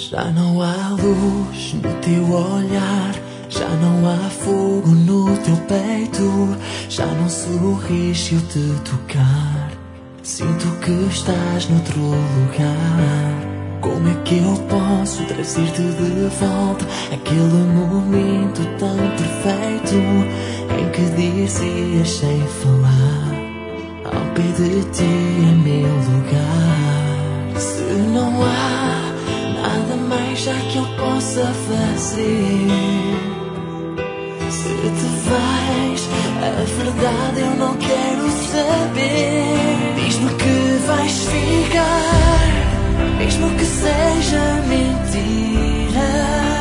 Já não há luz no teu olhar, já não há fogo no teu peito, já não sorris se eu te tocar. Sinto que estás noutro lugar. Como é que eu posso trazer-te de volta aquele momento tão perfeito em que dizias sem falar: ao pé de ti é meu lugar. Se não há nada mais já que eu possa fazer, se te vais, a verdade eu não quero saber. Diz-me que vais ficar, mesmo que seja mentira.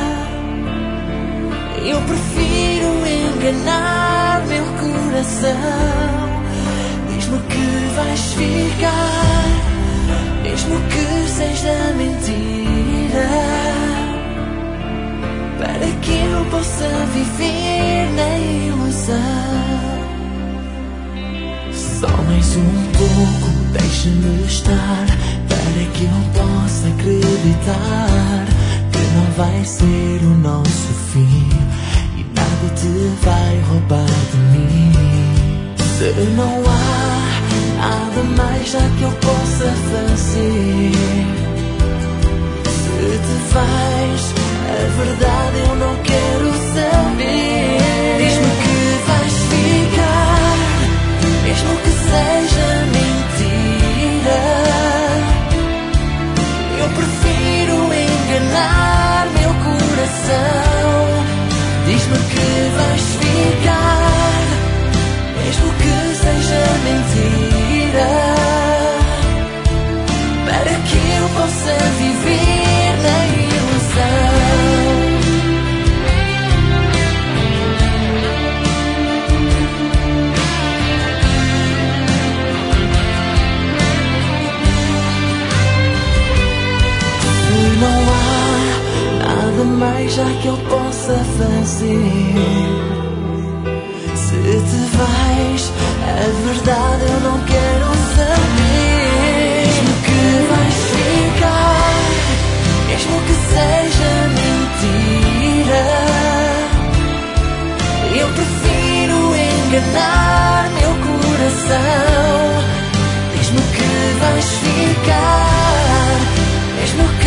Eu prefiro enganar meu coração. Diz-me que vais ficar, mesmo que seja mentira, para que eu possa viver na ilusão. Só mais um pouco, deixa-me estar, para que eu possa acreditar que não vai ser o nosso fim e nada te vai roubar de mim. Se não há nada mais já que eu possa fazer, se te vais, a verdade eu não quero saber. Diz-me que vais ficar, mesmo que seja mentira. Eu prefiro enganar meu coração. Diz-me que vais ficar, mesmo que seja mentira, para que eu possa viver na ilusão. Se não há nada mais já que eu possa fazer, se te vais, a verdade eu não quero saber. Diz-me que vais ficar, mesmo que seja mentira. Eu prefiro enganar meu coração. Diz-me que vais ficar, mesmo que